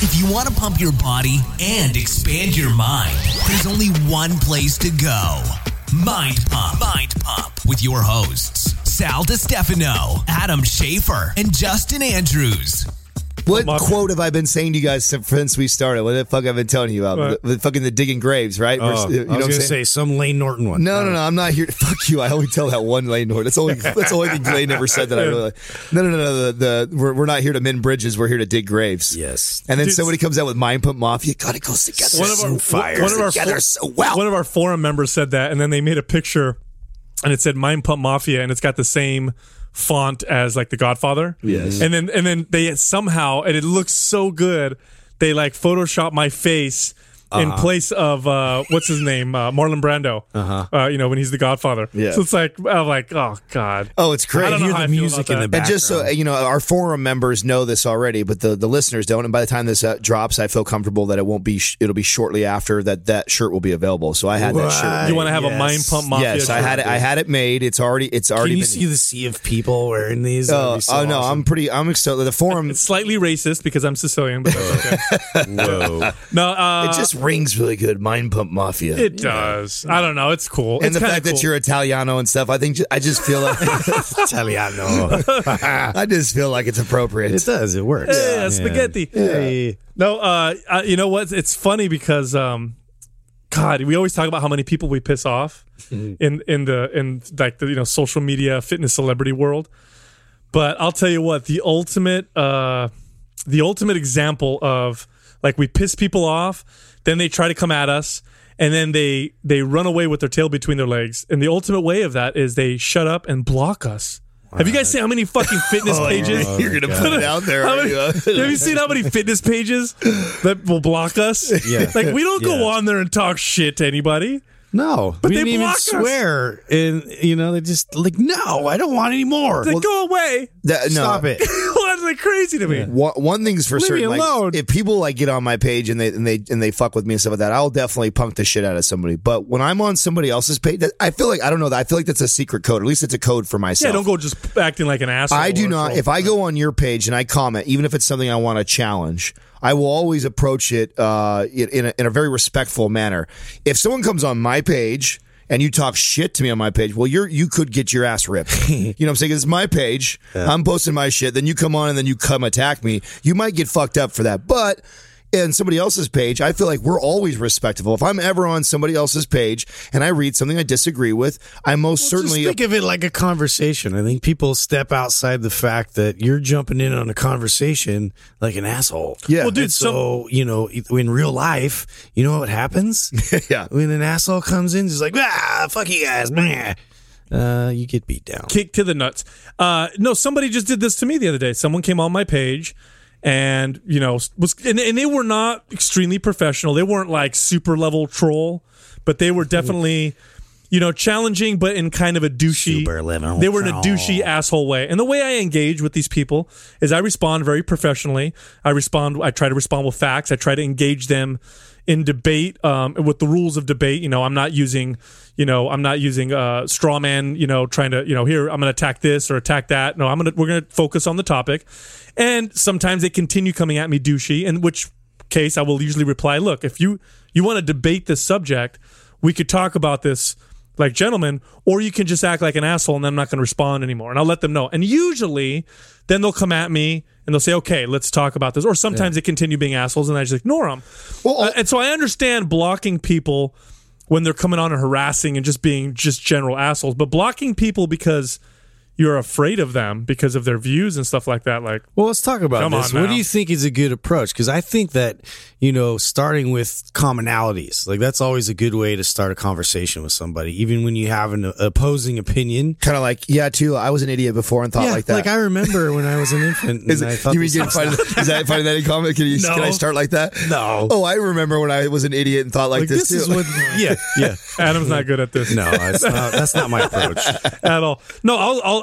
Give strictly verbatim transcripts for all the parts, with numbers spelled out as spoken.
If you want to pump your body and expand your mind, there's only one place to go. Mind Pump. Mind Pump with your hosts, Sal DiStefano, Adam Schafer, and Justin Andrews. What oh, quote have I been saying to you guys since we started? What the fuck have I been telling you about? The, the fucking the digging graves, right? Oh, you know I was going to say some Lane Norton one. No, no, no. I'm not here. Fuck you. I only tell that one Lane Norton. That's only that's the only thing Lane ever said that I really like. No, no, no, no. The, the we're, we're not here to mend bridges. We're here to dig graves. Yes. And then Dude, somebody comes out with Mind Pump Mafia. God, it goes together one of so our, fire. One of our together for, so well. One of our forum members said that, and then they made a picture, and it said Mind Pump Mafia, and it's got the same font as like The Godfather. Yes. And then and then they somehow, and it looks so good, they like Photoshop my face uh-huh. in place of uh, what's his name, uh, Marlon Brando. Uh-huh. Uh, you know, when he's The Godfather. Yeah. So it's like I'm like, oh god. Oh, it's great. I don't know hear how the I feel music about in that. the background. And just so you know, our forum members know this already, but the, the listeners don't. And by the time this uh, drops, I feel comfortable that it won't be. Sh- it'll be shortly after that. That shirt will be available. So I had that shirt. You want to have yes. a Mind Pump Mafia? Yes, I had it. I had it made. It's already. It's already. Can you been, see the sea of people wearing these? Oh, so oh no, awesome. I'm pretty. I'm excited. The forum. It's slightly racist because I'm Sicilian, but that's okay. Whoa. No, uh, it just rings really good. Mind Pump Mafia. It does. I don't know. It's cool. And it's the fact cool. that you're Italiano and stuff, I think I just feel like Italiano. I just feel like it's appropriate. It does. It works. Yeah, yeah, spaghetti. Yeah. No, uh, uh, you know what? It's funny because, um, God, we always talk about how many people we piss off in in the in like the you know social media fitness celebrity world. But I'll tell you what, the ultimate uh, the ultimate example of like we piss people off, then they try to come at us, and then they they run away with their tail between their legs. And the ultimate way of that is they shut up and block us. Have you guys seen how many fucking fitness oh, pages? You're going to put it out there. How many- you? have you seen how many fitness pages that will block us? Yeah. Like, we don't go Yeah. on there and talk shit to anybody. No, But we they didn't even block us. swear, and you know they just like, no, I don't want any more. They go away. That, no. Stop it. Well, that's like crazy to me. One, one thing's for Leave certain, me like, alone. if people like get on my page and they and they and they fuck with me and stuff like that, I'll definitely punk the shit out of somebody. But when I'm on somebody else's page, that, I feel like I don't know that I feel like that's a secret code. At least it's a code for myself. Yeah, don't go just acting like an asshole. I do or not. troll. If I go on your page and I comment, even if it's something I want to challenge, I will always approach it uh, in, in, a, in a very respectful manner. If someone comes on my page and you talk shit to me on my page, well, you're you could get your ass ripped. You know what I'm saying? It's my page. Yeah. I'm posting my shit. Then you come on and then you come attack me. You might get fucked up for that. But in somebody else's page, I feel like we're always respectful. If I'm ever on somebody else's page and I read something I disagree with, I most Well, certainly just think of it like a conversation. I think people step outside the fact that you're jumping in on a conversation like an asshole. Yeah. Well, dude, And so, you know, in real life, you know what happens? yeah. When an asshole comes in, just like, ah, fuck you guys, man. Uh, you get beat down. Kick to the nuts. Uh, no, somebody just did this to me the other day. Someone came on my page and, you know, was and, and they were not extremely professional. They weren't like super level troll, but they were definitely, you know, challenging, but in kind of a douchey. Super level They were in a troll. douchey asshole way. And the way I engage with these people is I respond very professionally. I respond. I try to respond with facts. I try to engage them in debate um, with the rules of debate. You know, I'm not using, you know, I'm not using uh, straw man, you know, trying to, you know, here, I'm going to attack this or attack that. No, I'm going to, we're going to focus on the topic. And sometimes they continue coming at me douchey, in which case I will usually reply, look, if you, you want to debate this subject, we could talk about this like gentlemen, or you can just act like an asshole and then I'm not going to respond anymore. And I'll let them know. And usually then they'll come at me and they'll say, okay, let's talk about this. Or sometimes yeah. they continue being assholes and I just ignore them. Well, uh, and so I understand blocking people when they're coming on and harassing and just being just general assholes, but blocking people because you're afraid of them because of their views and stuff like that. Like, well, let's talk about come this. on What now. do you think is a good approach? Because I think that, you know, starting with commonalities, like that's always a good way to start a conversation with somebody, even when you have an opposing opinion. Kind of like, yeah, too, I was an idiot before and thought yeah, like that. Like I remember when I was an infant. And is it, I thought you mean, this you find, is that finding that in comment? Can, you, No. can I start like that? No. Oh, I remember when I was an idiot and thought like, Like, this, this too. is what, yeah, yeah. Adam's not good at this. No, it's not, that's not my approach. At all. No, I'll, I'll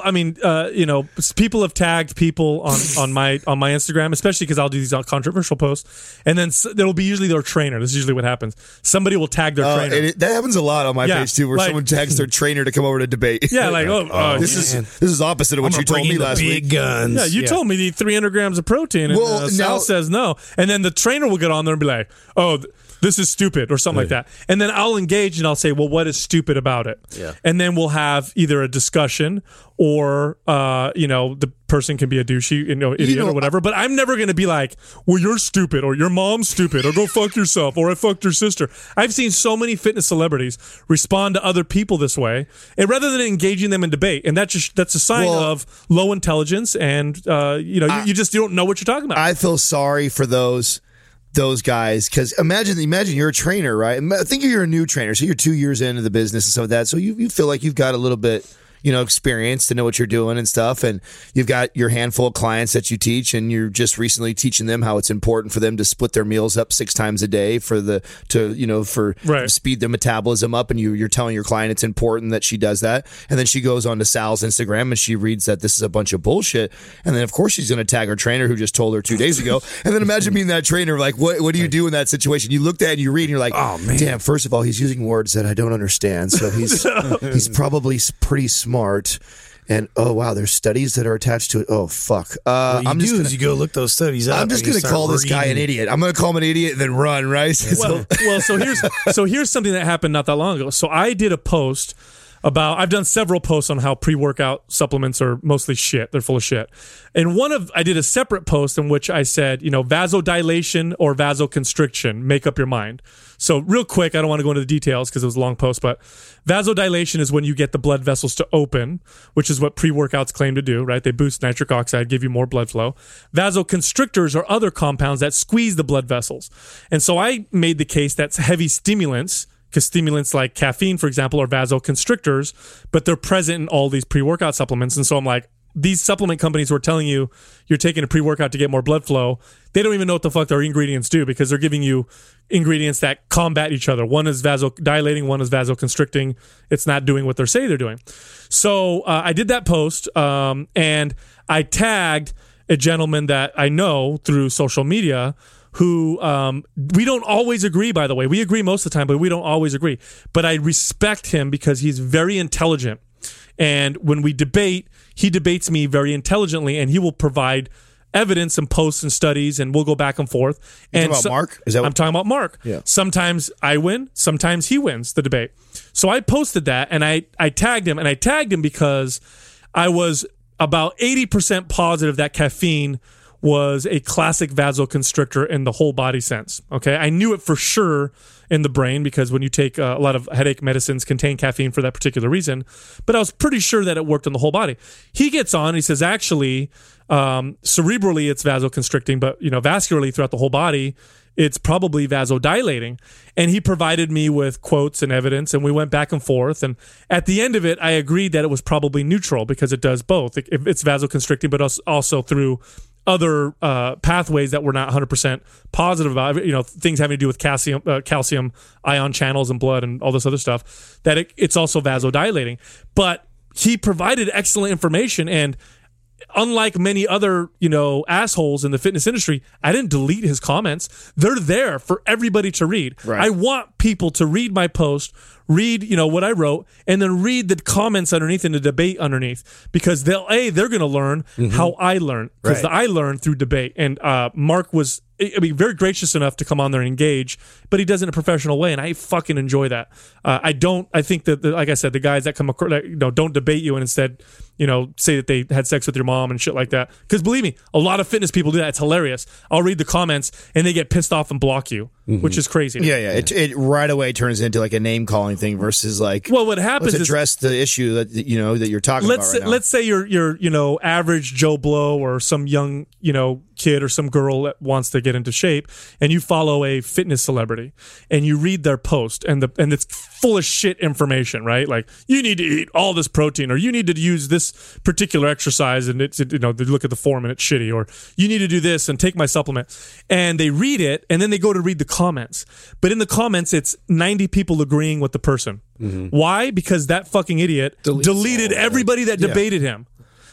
I mean, uh, you know, people have tagged people on, on my on my Instagram, especially because I'll do these controversial posts, and then there'll be usually their trainer. This is usually what happens. Somebody will tag their uh, trainer. It, that happens a lot on my yeah, page too, where like, someone tags their trainer to come over to debate. Yeah, like oh, oh this man. is this is opposite of what you told me last big week. Guns. Yeah, you yeah. told me to eat three hundred grams of protein, and Well, uh, Sal now- says no, and then the trainer will get on there and be like, oh. Th- This is stupid or something like that. And then I'll engage and I'll say, well, what is stupid about it? Yeah. And then we'll have either a discussion or, uh, you know, the person can be a douchey, you know, idiot You know, or whatever. But I'm never going to be like, well, you're stupid or your mom's stupid or go fuck yourself or I fucked your sister. I've seen so many fitness celebrities respond to other people this way, and rather than engaging them in debate. And that's just, that's a sign Well, of low intelligence and, uh, you know, I, you, you just you don't know what you're talking about. I feel sorry for those those guys, because imagine imagine you're a trainer, right? Think you're a new trainer, so you're two years into the business and stuff like that, so you, you feel like you've got a little bit, you know, experience to know what you're doing and stuff, and you've got your handful of clients that you teach, and you're just recently teaching them how it's important for them to split their meals up six times a day for the to you know for right. speed their metabolism up, and you you're telling your client it's important that she does that, and then she goes on to Sal's Instagram and she reads that this is a bunch of bullshit, and then of course she's going to tag her trainer who just told her two days ago, and then imagine being that trainer, like what what do you do in that situation? You look at it and you read and you're like, oh man, damn, first of all he's using words that I don't understand, so he's he's probably pretty smart. Smart, and oh wow, there's studies that are attached to it. Oh fuck! Uh, What you I'm do just gonna, is you go look those studies up. I'm just and you gonna start call this guy an reading. idiot. I'm gonna call him an idiot and then run. Right? well, well, so here's so here's something that happened not that long ago. So I did a post about I've done several posts on how pre-workout supplements are mostly shit. They're full of shit. And one of I did a separate post in which I said, you know, vasodilation or vasoconstriction, make up your mind. So real quick, I don't want to go into the details because it was a long post, but vasodilation is when you get the blood vessels to open, which is what pre-workouts claim to do, right? They boost nitric oxide, give you more blood flow. Vasoconstrictors are other compounds that squeeze the blood vessels. And so I made the case that heavy stimulants, because stimulants like caffeine, for example, are vasoconstrictors, but they're present in all these pre-workout supplements. And so I'm like, these supplement companies who are telling you you're taking a pre-workout to get more blood flow, they don't even know what the fuck their ingredients do, because they're giving you ingredients that combat each other. One is vasodilating, one is vasoconstricting. It's not doing what they say they're doing. So uh, I did that post, um, and I tagged a gentleman that I know through social media who um, we don't always agree, by the way. We agree most of the time, but we don't always agree. But I respect him because he's very intelligent. And when we debate, he debates me very intelligently, and he will provide evidence and posts and studies, and we'll go back and forth. You're and talking about Mark? Is that what- I'm talking about Mark. Yeah. Sometimes I win, sometimes he wins the debate. So I posted that, and I, I tagged him, and I tagged him because I was about eighty percent positive that caffeine was a classic vasoconstrictor in the whole body sense. Okay, I knew it for sure in the brain because when you take uh, a lot of headache medicines contain caffeine for that particular reason, but I was pretty sure that it worked in the whole body. He gets on and he says, actually, um, cerebrally it's vasoconstricting, but you know, vascularly throughout the whole body, it's probably vasodilating. And he provided me with quotes and evidence, and we went back and forth. And at the end of it, I agreed that it was probably neutral because it does both. It, it's vasoconstricting, but also through other uh, pathways that we're not one hundred percent positive about, you know, things having to do with calcium, uh, calcium ion channels in blood and all this other stuff, that it, it's also vasodilating. But he provided excellent information, and unlike many other, you know, assholes in the fitness industry, I didn't delete his comments. They're there for everybody to read. Right. I want people to read my post, read, you know, what I wrote, and then read the comments underneath and the debate underneath, because they'll, A, they're going to learn mm-hmm. how I learned, because Right. I learned through debate. And uh, Mark was, I mean, very gracious enough to come on there and engage, but he does it in a professional way, and I fucking enjoy that. Uh, I don't, I think that, the, like I said, the guys that come across, that, you know, don't debate you and instead, you know, say that they had sex with your mom and shit like that. Because believe me, a lot of fitness people do that. It's hilarious. I'll read the comments and they get pissed off and block you, mm-hmm. which is crazy. Yeah, yeah. It, it right away turns into like a name calling thing versus like, well, what happens let's is address the issue that you know that you're talking let's about right say, now. let's say you're you're you know average Joe Blow or some young you know kid or some girl that wants to get into shape, and you follow a fitness celebrity and you read their post, and the and it's full of shit information, right? Like, you need to eat all this protein, or you need to use this particular exercise, and it's, you know, they look at the form and it's shitty, or you need to do this and take my supplement. And they read it, and then they go to read the comments. But in the comments, it's ninety people agreeing with the person. Mm-hmm. Why? Because that fucking idiot Deletes deleted all of everybody that Yeah. debated him.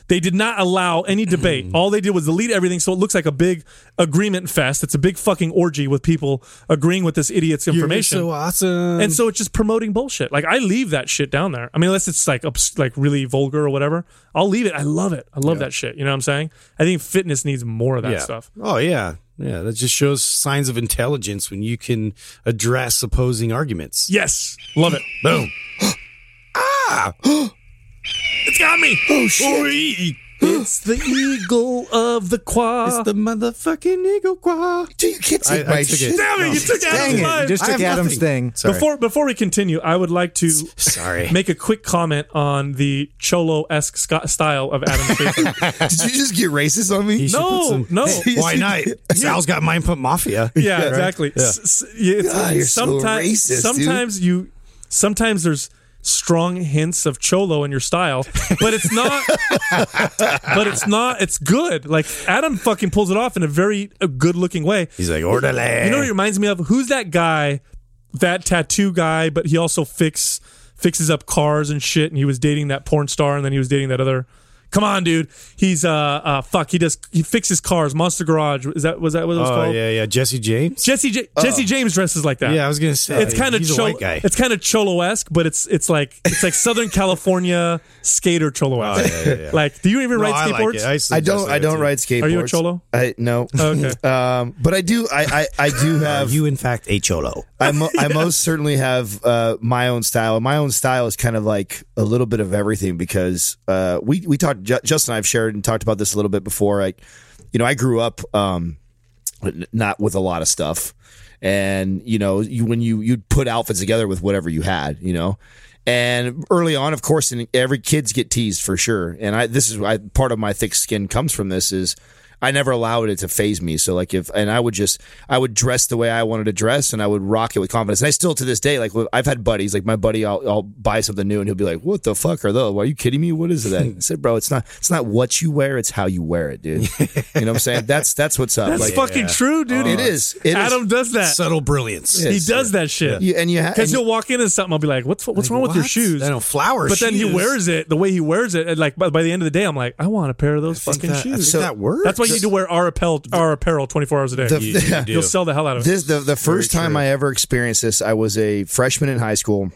They did not allow any debate. All they did was delete everything, so it looks like a big agreement fest. It's a big fucking orgy with people agreeing with this idiot's information. You're so awesome. And so it's just promoting bullshit. Like, I leave that shit down there. I mean, unless it's like ups- like really vulgar or whatever, I'll leave it. I love it. I love Yeah. that shit. You know what I'm saying? I think fitness needs more of that yeah. stuff. Oh yeah, yeah. That just shows signs of intelligence when you can address opposing arguments. Yes. Love it. Boom. ah. It's got me. Oh shit! It's the eagle of the quad. It's the motherfucking eagle quad. Dude, you can't take I- my I took shit. it. Damn it, you took Dang Adam's it. line. You just I took have Adam's nothing. thing. Sorry. Before before we continue, I would like to Sorry. make a quick comment on the Cholo-esque sc- style of Adam Schaefer. Did you just get racist on me? You should No, put some- no. Why not? Sal's got Mind Pump Mafia. Yeah, exactly. Yeah. S- s- yeah, it's- God, you're so sometimes, racist, sometimes you, sometimes there's strong hints of Cholo in your style, but it's not. but it's not. It's good. Like Adam fucking pulls it off in a very a good-looking way. He's like, orderly. You know what it reminds me of? Who's that guy? That tattoo guy, but he also fix fixes up cars and shit. And he was dating that porn star, and then he was dating that other. Come on, dude. He's uh uh fuck. He does. He fixes cars. Monster Garage. Is that was that what it was Oh called? yeah, yeah. Jesse James. Jesse J- Jesse James dresses like that. Yeah, I was gonna say It's kind of he's a cho- white guy. it's kind of Cholo-esque, but it's it's like it's like Southern California skater Cholo-esque. Oh, yeah, yeah, yeah. Like, do you even No, ride I skateboards? like it. I, used to I dress don't. like I it, don't too. ride skateboards. Are you a cholo? I no. Okay. Um, but I do. I I, I do Are have. you in fact a cholo? I, mo- I most certainly have uh, my own style. And my own style is kind of like a little bit of everything because uh, we we talked. J- Justin and I've shared and talked about this a little bit before. Like, you know, I grew up um, not with a lot of stuff, and you know, you when you you'd put outfits together with whatever you had, you know. And early on, of course, and every kids get teased for sure. And I this is I, part of my thick skin comes from this is. I never allowed it to phase me. So like if, and I would just, I would dress the way I wanted to dress and I would rock it with confidence. And I still to this day, like I've had buddies, like my buddy, I'll, I'll buy something new and he'll be like, what the fuck are those? Are you kidding me? What is that? I said, bro, it's not, it's not what you wear. It's how you wear it, dude. You know what I'm saying? That's, that's what's up. That's like, fucking true, dude. it is. It Adam is. does that. Subtle brilliance. Yeah. He does that shit. You, and you ha- Because and- he'll walk into something, I'll be like, "What's what's Like, wrong with your what? shoes?" I know, flower But then he shoes. wears it the way he wears it, and like by, by the end of the day, I'm like, "I want a pair of those I think fucking that, I shoes." think that works. That's why you need to wear our apparel, our apparel twenty-four hours a day. The- You- you do. You'll sell the hell out of it. This the the first Very time true. I ever experienced this. I was a freshman in high school,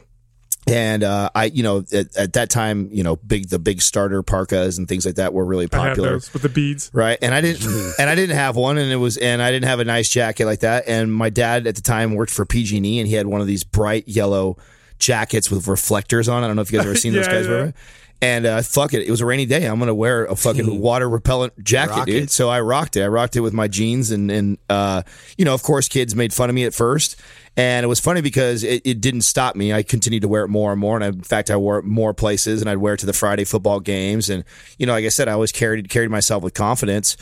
and uh, I, you know, at, at that time, you know, big the big starter parkas and things like that were really I have popular. those with the beads. Right. And I didn't and I didn't have one and it was and I didn't have a nice jacket like that. And my dad at the time worked for P G and E and he had one of these bright yellow jackets with reflectors on. I don't know if you guys have ever seen those Yeah, guys yeah. before. And uh, fuck it, it was a rainy day. I'm gonna wear a fucking water repellent jacket, Rock dude. it. So I rocked it. I rocked it with my jeans, and and uh, you know, of course, kids made fun of me at first, and it was funny because it, it didn't stop me. I continued to wear it more and more, and I, in fact, I wore it more places, and I'd wear it to the Friday football games, and you know, like I said, I always carried carried myself with confidence.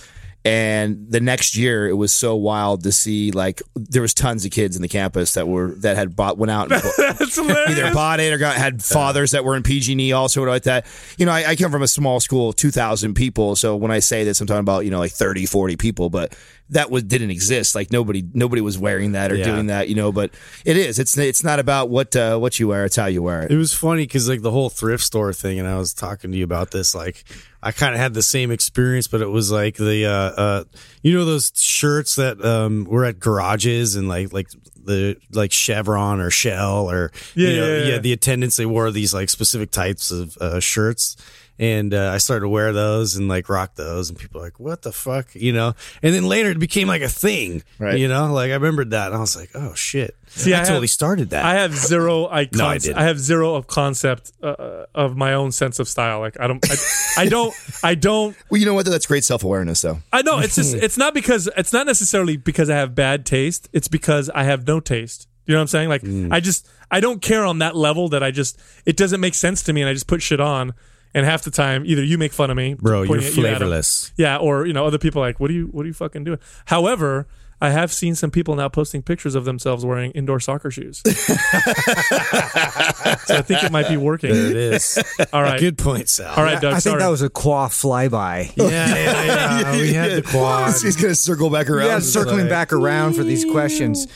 And the next year, it was so wild to see like there was tons of kids in the campus that were that had bought went out and That's hilarious. either bought it or got had fathers that were in P G and E also or like that. You know, I, I come from a small school of two thousand people, so when I say this, I'm talking about you know like thirty, forty people, but that was didn't exist. Like nobody nobody was wearing that or Yeah. doing that. You know, but it is. It's it's not about what uh, what you wear. It's how you wear it. It was funny because like the whole thrift store thing, and I was talking to you about this. Like, I kind of had the same experience, but it was like the uh, uh, you know those shirts that um, were at garages and like like the like Chevron or Shell or Yeah, you know, yeah, yeah. the attendants, they wore these like specific types of uh, shirts. And uh, I started to wear those and like rock those, and people were like, "What the fuck?" You know. And then later it became like a thing, Right. You know, like I remembered that, and I was like, "Oh shit!" See, I, I have- totally started that. I have zero. I, No, I conce- didn't. I have zero of concept uh, of my own sense of style. Like I don't. I, I don't. I don't. Well, you know what? That's great self awareness, though. I know it's just. It's not because. It's not necessarily because I have bad taste. It's because I have no taste. You know what I'm saying? Like Mm. I just. I don't care on that level. That I just. It doesn't make sense to me, and I just put shit on. And half the time, either you make fun of me, Bro, you're pointing at you, Adam. flavorless. Yeah, or you know, other people are like, what are you, what are you fucking doing? However, I have seen some people now posting pictures of themselves wearing indoor soccer shoes. So I think it might be working. There it is. All right, Good point, Sal. all right, Doug. I think sorry. that was a qua flyby. Yeah, yeah, yeah. We had the quad. He's going to circle back around. Yeah, circling back around for these questions.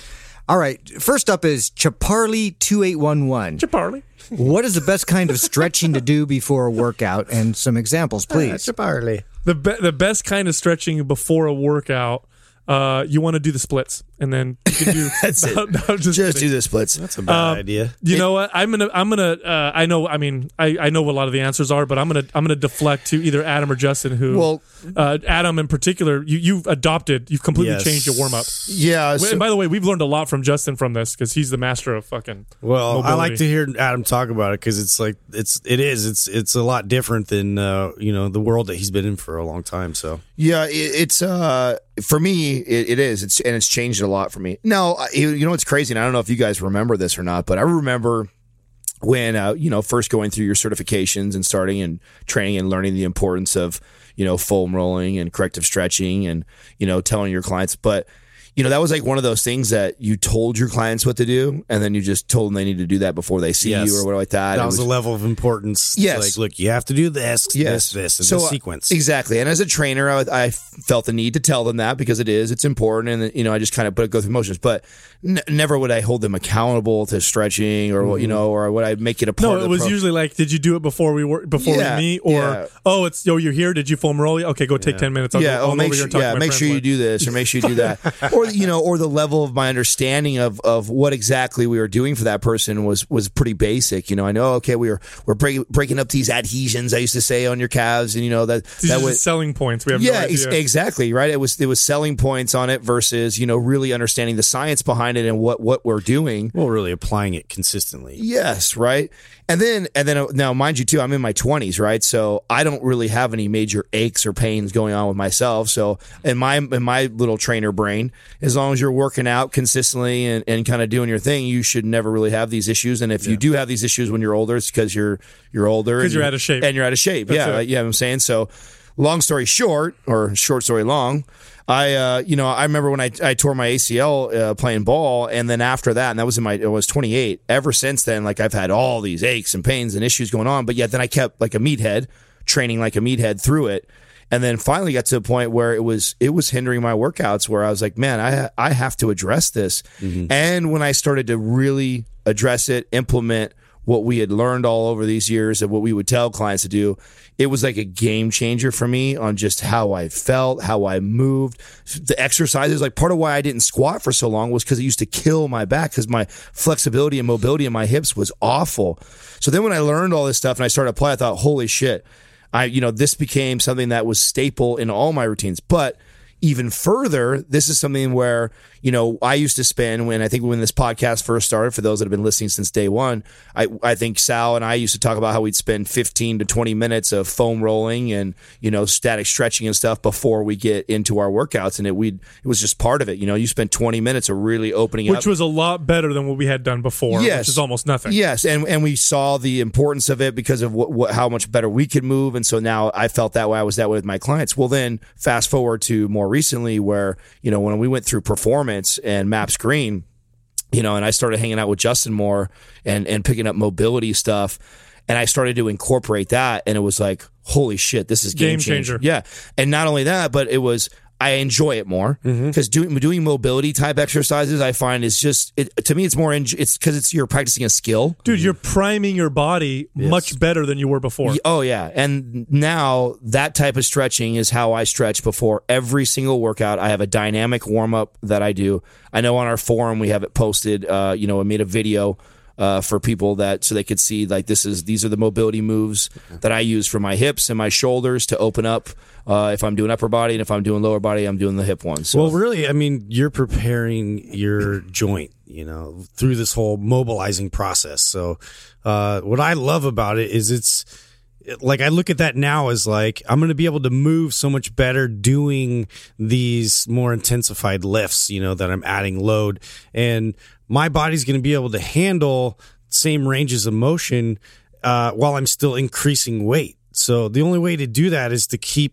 All right. First up is Chaparly two eight one one. Chaparly. What is the best kind of stretching to do before a workout? And some examples, please. Chaparly. The be- the best kind of stretching before a workout, uh, you want to do the splits, and then you can do. That's it. no, no, just Just kidding. do the splits. That's a bad Um, idea. You know what? I'm gonna. I'm gonna. Uh, I know. I mean, I, I know what a lot of the answers are, but I'm gonna. I'm gonna deflect to either Adam or Justin. Who? Well- uh, Adam in particular, you you've adopted. You've completely Yes. changed your warm up. Yeah. So, And by the way, we've learned a lot from Justin from this because he's the master of fucking. Well, I like mobility. to hear Adam talk about it because it's like it's it is it's it's a lot different than uh, you know the world that he's been in for a long time. So yeah, it, it's uh for me it, it is. It's and it's changed a lot for me. Now, I- you know what's crazy, and I don't know if you guys remember this or not, but I remember when uh, you know first going through your certifications and starting and training and learning the importance of you know foam rolling and corrective stretching and you know telling your clients, but you know that was like one of those things that you told your clients what to do, and then you just told them they need to do that before they see Yes. you or whatever like that. that It was the level of importance. Yes. Like, look, you have to do this, Yes. this, this, and So, this uh, sequence. Exactly. And as a trainer, I, I felt the need to tell them that because it is, it's important. And, you know, I just kind of put, go through motions, but n- never would I hold them accountable to stretching or, you know, or would I make it a part No, of the it was pro- usually like, did you do it before we were before Yeah, we meet, or yeah. oh, it's oh you're here? Did you foam roll? Okay, go take ten minutes. I'll yeah, go, oh, I'll make over here sure, and talk yeah, to my make friends sure you later. do this or make sure you do that. Or, you know, or the level of my understanding of, of what exactly we were doing for that person was, was pretty basic. You know, I know, okay, we were, we're break, breaking up these adhesions, I used to say, on your calves, and, you know, that, These that are was, just selling points. We have yeah, no ex- idea. exactly, right? It was, it was selling points on it versus, you know, really understanding the science behind it and what, what we're doing. well, really applying it consistently. Yes, right. And then, and then, uh, now, mind you, too, I'm in my twenties, right? So I don't really have any major aches or pains going on with myself. So in my in my little trainer brain, as long as you're working out consistently and, and kind of doing your thing, you should never really have these issues. And if you do have these issues when you're older, it's because you're you're older, 'Cause and you're you- out of shape. and you're out of shape. That's yeah, it. like, yeah, I'm saying so. Long story short, or short story long, I, uh, you know, I remember when I, I tore my A C L uh, playing ball, and then after that, and that was in my, I was twenty-eight. Ever since then, like I've had all these aches and pains and issues going on, but yet then I kept like a meathead, training like a meathead through it, and then finally got to a point where it was it was hindering my workouts. Where I was like, man, I I have to address this. And when I started to really address it, implement what we had learned all over these years of what we would tell clients to do, it was like a game changer for me on just how I felt, how I moved. The exercises, like part of why I didn't squat for so long was because it used to kill my back because my flexibility and mobility in my hips was awful. So then when I learned all this stuff and I started applying, I thought, holy shit, I, you know, this became something that was staple in all my routines. But even further, this is something where, you know, I used to spend when I think when this podcast first started, for those that have been listening since day one, I, I think Sal and I used to talk about how we'd spend fifteen to twenty minutes of foam rolling and, you know, static stretching and stuff before we get into our workouts. And it, we'd, it was just part of it. You know, you spend twenty minutes of really opening up. Which was a lot better than what we had done before, Yes. which is almost nothing. Yes, and and we saw the importance of it because of what, what how much better we could move, and so now I felt that way. I was that way with my clients. Well, then fast forward to more recently, where you know when we went through performance and Maps Green, you know, and I started hanging out with Justin more and and picking up mobility stuff, and I started to incorporate that, and it was like, holy shit, this is game, Game changer. Yeah, and not only that, but it was. I enjoy it more because doing doing mobility type exercises I find is just it, to me it's more en- it's because it's you're practicing a skill. Dude, you're priming your body much better than you were before. Y- Oh yeah, and now that type of stretching is how I stretch before every single workout. I have a dynamic warm up that I do. I know on our forum we have it posted. Uh, you know, I made a video uh, for people that so they could see like this is these are the mobility moves that I use for my hips and my shoulders to open up. Uh, if I'm doing upper body and if I'm doing lower body, I'm doing the hip ones. So. Well, really, I mean, you're preparing your joint, you know, through this whole mobilizing process. So, uh, what I love about it is it's like I look at that now as like I'm going to be able to move so much better doing these more intensified lifts, you know, that I'm adding load, and my body's going to be able to handle same ranges of motion uh, while I'm still increasing weight. So the only way to do that is to keep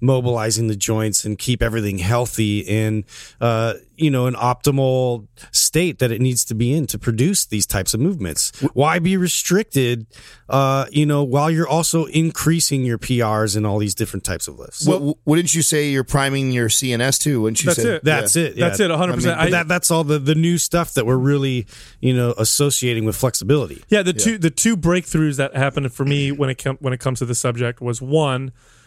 mobilizing the joints and keep everything healthy in, uh, you know, an optimal state that it needs to be in to produce these types of movements. Why be restricted, uh, you know, while you're also increasing your P Rs and all these different types of lifts? Well, wouldn't you say you're priming your C N S too? Wouldn't you That's say it. That's yeah. it. Yeah. That's it. one hundred percent. I mean, I- that, that's all the, the new stuff that we're really, you know, associating with flexibility. Yeah, the two the two breakthroughs that happened for me when it com- when it comes to this subject was one.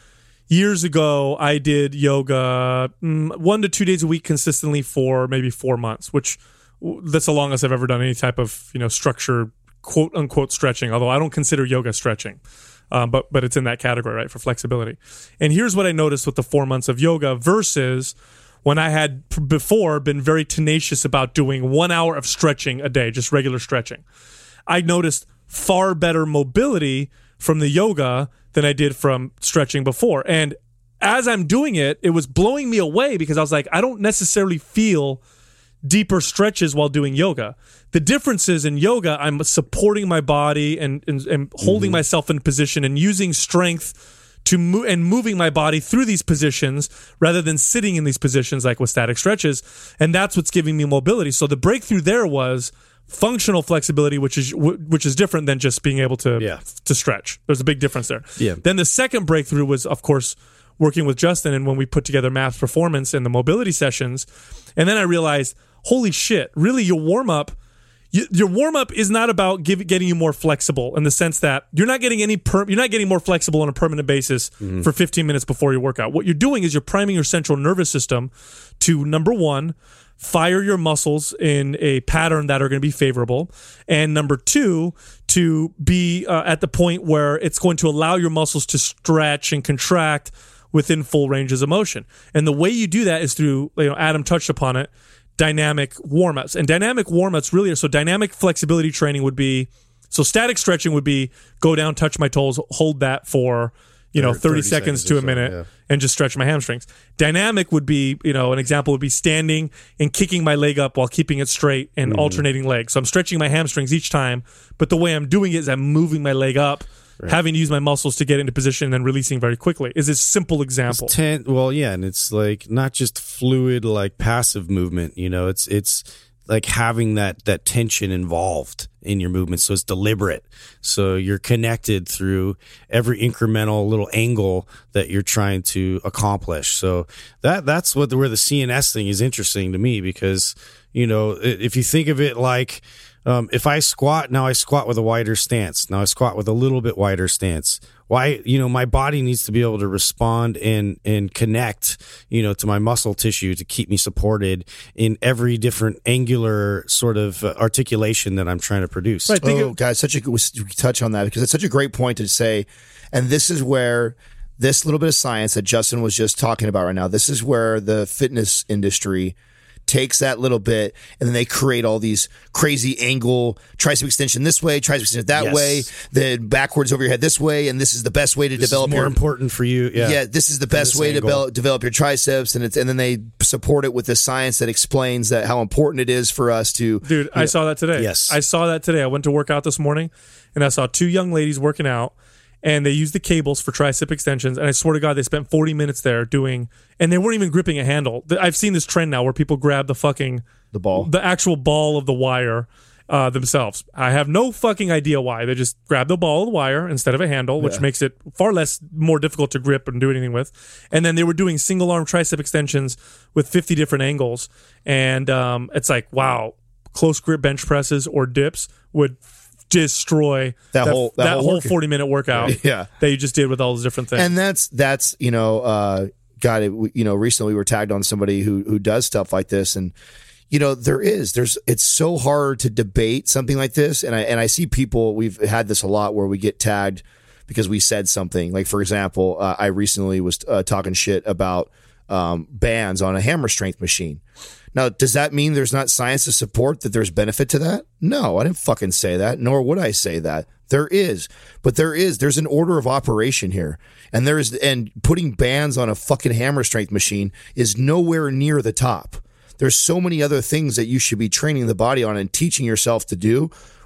Years ago, I did yoga mm, one to two days a week consistently for maybe four months, which w- that's the longest I've ever done any type of you know structured quote unquote stretching. Although I don't consider yoga stretching, um, but but it's in that category, right, for flexibility. And here's what I noticed with the four months of yoga versus when I had p- before been very tenacious about doing one hour of stretching a day, just regular stretching. I noticed far better mobility from the yoga than I did from stretching before. And as I'm doing it, it was blowing me away because I was like, I don't necessarily feel deeper stretches while doing yoga. The difference is in yoga, I'm supporting my body and, and, and holding mm-hmm. myself in position and using strength to move and moving my body through these positions rather than sitting in these positions like with static stretches. And that's what's giving me mobility. So the breakthrough there was functional flexibility, which is which is different than just being able to Yeah. to stretch. There's a big difference there. Yeah. Then the second breakthrough was, of course, working with Justin and when we put together Math Performance and the mobility sessions. And then I realized, holy shit, really your warm up, you, your warm up is not about give, getting you more flexible in the sense that you're not getting any per, you're not getting more flexible on a permanent basis mm-hmm. for fifteen minutes before your workout. What you're doing is you're priming your central nervous system to, number one, fire your muscles in a pattern that are going to be favorable, and number two, to be uh, at the point where it's going to allow your muscles to stretch and contract within full ranges of motion. And the way you do that is through, you know, Adam touched upon it, dynamic warm-ups. And dynamic warm-ups really are, so dynamic flexibility training would be, so static stretching would be go down, touch my toes, hold that for, you know, thirty, thirty seconds, seconds to a so, minute yeah. and just stretch my hamstrings. Dynamic would be, you know, an example would be standing and kicking my leg up while keeping it straight and mm. alternating legs. So I'm stretching my hamstrings each time, but the way I'm doing it is I'm moving my leg up, right. having to use my muscles to get into position and then releasing very quickly. Is a simple example. It's ten, well, yeah, and it's like not just fluid, like passive movement, you know, it's it's like having that that tension involved in your movement, so it's deliberate, so you're connected through every incremental little angle that you're trying to accomplish. So that that's what the, where the C N S thing is interesting to me, because you know, if you think of it like um, if I squat, now I squat with a wider stance, now I squat with a little bit wider stance. Why, you know, my body needs to be able to respond and and connect, you know, to my muscle tissue to keep me supported in every different angular sort of uh, articulation that I'm trying to produce. Right. Oh, of- guys, such a good touch on that, because it's such a great point to say, and this is where this little bit of science that Justin was just talking about right now, this is where the fitness industry takes that little bit and then they create all these crazy angle tricep extension this way, tricep extension that yes. way, then backwards over your head this way, and this is the best way to this develop is more your important for you. Yeah, yeah this is the best way angle. to develop, develop your triceps, and it's and then they support it with the science that explains that how important it is for us to. Dude, I know, saw that today. Yes, I saw that today. I went to work out this morning, and I saw two young ladies working out. And they used the cables for tricep extensions. And I swear to God, they spent forty minutes there doing, and they weren't even gripping a handle. I've seen this trend now where people grab the fucking, the ball, the actual ball of the wire uh, themselves. I have no fucking idea why. They just grab the ball of the wire instead of a handle, which yeah. makes it far less, more difficult to grip and do anything with. And then they were doing single arm tricep extensions with fifty different angles. And um, it's like, wow, close grip bench presses or dips would destroy that, that whole that, that whole, whole forty minute workout yeah. that you just did with all those different things. And that's that's you know uh God it, you know recently we were tagged on somebody who who does stuff like this, and you know there is there's it's so hard to debate something like this, and I and I see people, we've had this a lot where we get tagged because we said something, like for example uh, I recently was uh, talking shit about um bands on a hammer strength machine. Now, does that mean there's not science to support that there's benefit to that? No, I didn't fucking say that, nor would I say that. There is, but there is, there's an order of operation here. And there is, and putting bands on a fucking hammer strength machine is nowhere near the top. There's so many other things that you should be training the body on and teaching yourself to do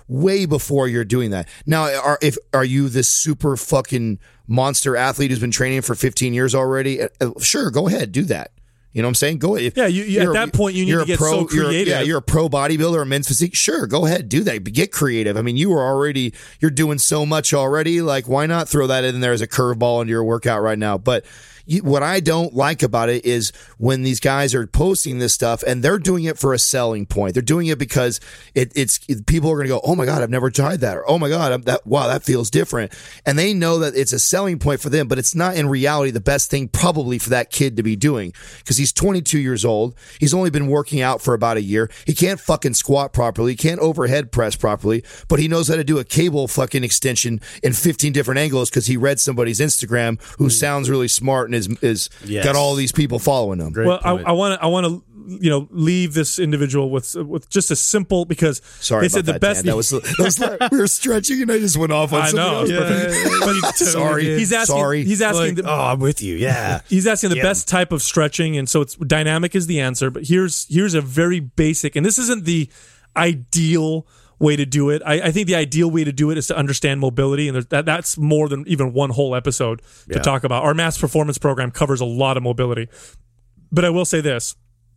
way before you're doing that. Now, are if are you this super fucking monster athlete who's been training for fifteen years already? Uh, sure, go ahead, do that. You know what I'm saying? Go ahead. Yeah, you, you, at that point, you need to get pro, so creative. You're, yeah, you're a pro bodybuilder, a men's physique. Sure, go ahead, do that. But get creative. I mean, you were already, you're doing so much already. Like, why not throw that in there as a curveball into your workout right now? But you, what I don't like about it is when these guys are posting this stuff and they're doing it for a selling point. They're doing it because it, it's people are going to go, oh my God, I've never tried that. Or, oh my God, I'm, that wow, that feels different. And they know that it's a selling point for them, but it's not in reality the best thing probably for that kid to be doing because he's twenty-two years old. He's only been working out for about a year. He can't fucking squat properly. He can't overhead press properly, but he knows how to do a cable fucking extension in fifteen different angles because he read somebody's Instagram who mm. sounds really smart and is is yes. got all these people following him. Great well, point. I want to I want to you know leave this individual with with just a simple because sorry they said the that, best. That was, that was like, we were stretching and I just went off on I know. something else. Yeah, yeah, yeah. sorry, he's asking. Sorry. He's asking. Like, the, oh, I'm with you. Yeah, he's asking the yeah. best type of stretching, and so it's dynamic is the answer. But here's here's a very basic, and this isn't the ideal way to do it. I, I think the ideal way to do it is to understand mobility, and that that's more than even one whole episode to yeah. talk about. Our mass performance program covers a lot of mobility, but I will say this.